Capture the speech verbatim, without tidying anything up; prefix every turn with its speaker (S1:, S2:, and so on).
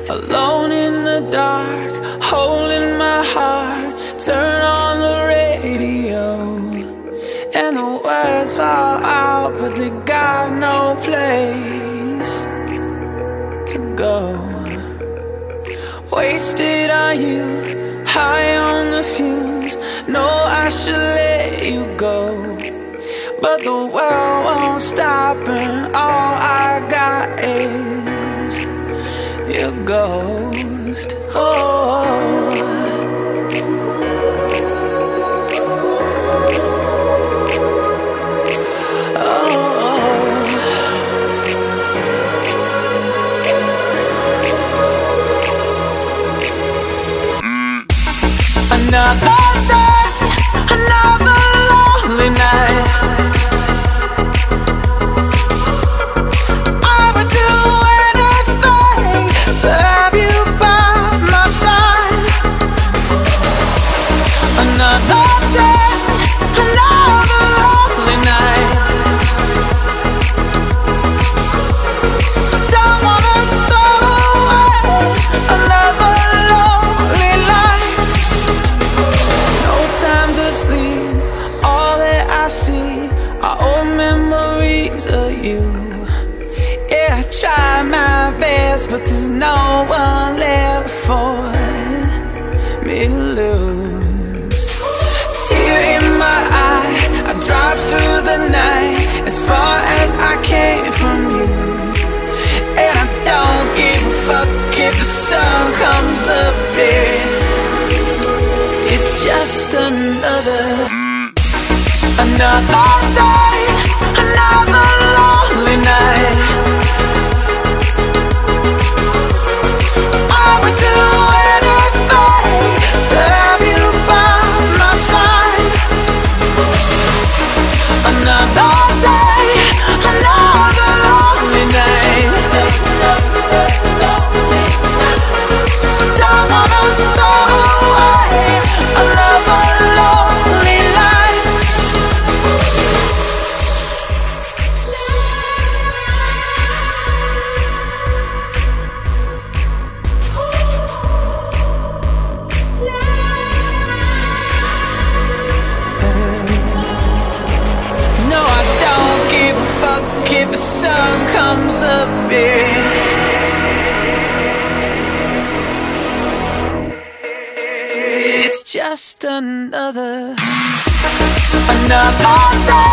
S1: alone in the dark, holding my heart. Turn on the radio, and the words fall out, but they got no place to go. Wasted on you, high on the fumes. No, I should let you go, but the world won't stop, and all I got is your ghost. Oh, another day, another lonely night. I would do anything to have you by my side. Another day, another lonely night. Don't wanna throw away another lonely life. No time to sleep, all that I see are old memories of you. Yeah, I try my best, but there's no one left for me to lose. Tear in my eye, I drive through the night as far as I came from you. And I don't give a fuck if the sun comes up here. It's just another, another day, another lonely night. I would do anything to have you by my side. Another day, another lonely night. Don't wanna throw away another lonely life. No, I don't give a fuck if the sun comes up here. It's just another, another day.